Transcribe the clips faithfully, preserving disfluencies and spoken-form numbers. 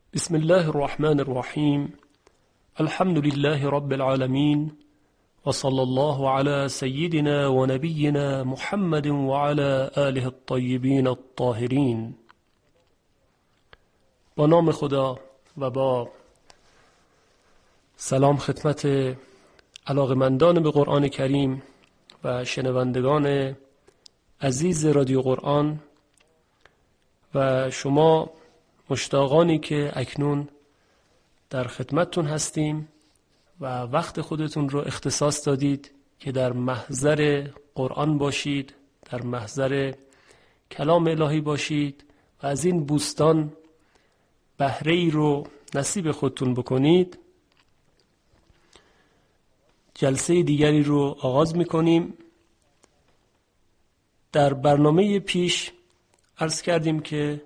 بسم الله الرحمن الرحیم. الحمد لله رب العالمین و صلی الله علی سیدنا و نبینا محمد و علی آله الطیبین الطاهرین. با نام خدا و با سلام خدمت علاقمندان به قرآن کریم و شنوندگان عزیز رادیو قرآن و شما مشتاقانی که اکنون در خدمتتون هستیم و وقت خودتون رو اختصاص دادید که در محضر قرآن باشید، در محضر کلام الهی باشید و از این بوستان بهره ای رو نصیب خودتون بکنید. جلسه دیگری رو آغاز می‌کنیم. در برنامه پیش عرض کردیم که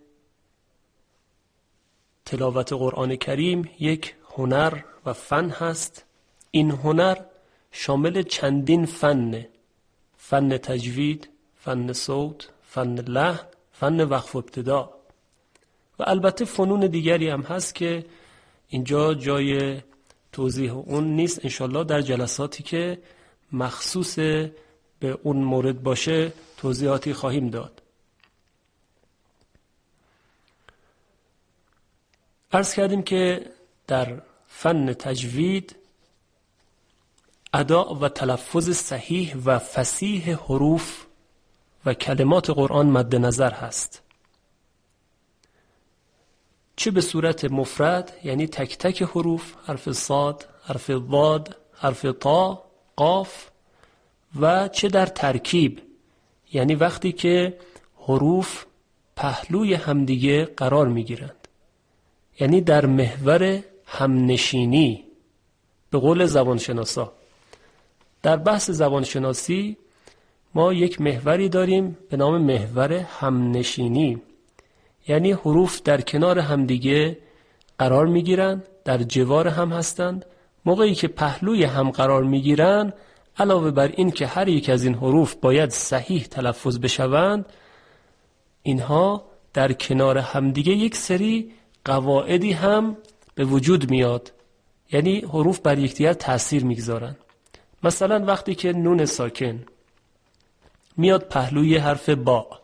تلاوت قرآن کریم یک هنر و فن هست. این هنر شامل چندین فنه: فن تجوید، فن صوت، فن لحن، فن وقف و ابتدا و البته فنون دیگری هم هست که اینجا جای توضیح اون نیست. انشالله در جلساتی که مخصوص به اون مورد باشه توضیحاتی خواهیم داد. عرض کردیم که در فن تجوید ادا و تلفظ صحیح و فصیح حروف و کلمات قرآن مد نظر هست، چه به صورت مفرد یعنی تک تک حروف، حرف صاد، حرف ضاد، حرف طا، قاف، و چه در ترکیب یعنی وقتی که حروف پهلوی همدیگه قرار می گیرند، یعنی در محور همنشینی. به قول زبانشناسا در بحث زبانشناسی ما یک محوری داریم به نام محور همنشینی، یعنی حروف در کنار همدیگه قرار میگیرن، در جوار هم هستند. موقعی که پهلوی هم قرار میگیرن، علاوه بر این که هر یک از این حروف باید صحیح تلفظ بشوند، اینها در کنار همدیگه یک سری قواعدی هم به وجود میاد، یعنی حروف بر یکدیگر تأثیر میگذارن. مثلا وقتی که نون ساکن میاد پهلوی حرف با،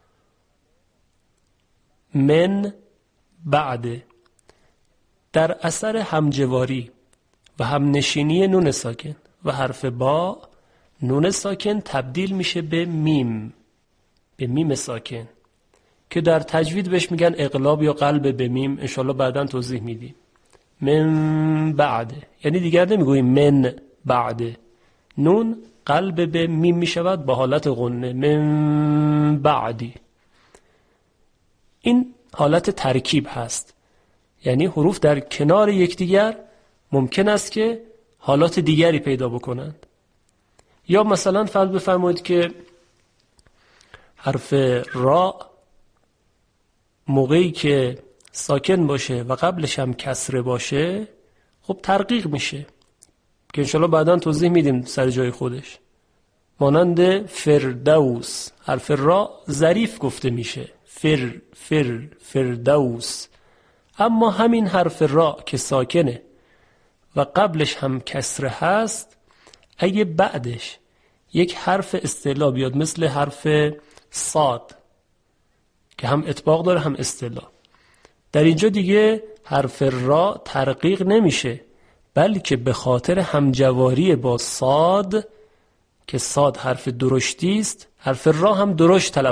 من بعد، در اثر همجواری و همنشینی نون ساکن و حرف با، نون ساکن تبدیل میشه به میم، به میم ساکن که در تجوید بهش میگن اقلاب یا قلب به میم. انشالله بعداً توضیح میدیم. من بعد یعنی دیگر نمیگوییم من بعد، نون قلب به میم میشود با حالت غنه، من بعدی. این حالت ترکیب هست، یعنی حروف در کنار یکدیگر ممکن است که حالات دیگری پیدا بکنند. یا مثلا فرض بفرمایید که حرف را موقعی که ساکن باشه و قبلش هم کسره باشه، خب ترقیق میشه که انشالله بعداً توضیح میدیم سر جای خودش. مانند فردوس، حرف را ظریف گفته میشه، فر فر فردوس. اما همین حرف را که ساکنه و قبلش هم کسره هست، اگه بعدش یک حرف استعلا بیاد مثل حرف صاد که هم اطباق داره هم استعلا، در اینجا دیگه حرف را ترقیق نمیشه، بلکه به خاطر همجواری با صاد که صاد حرف درشتی است، حرف را هم درشت تلفظ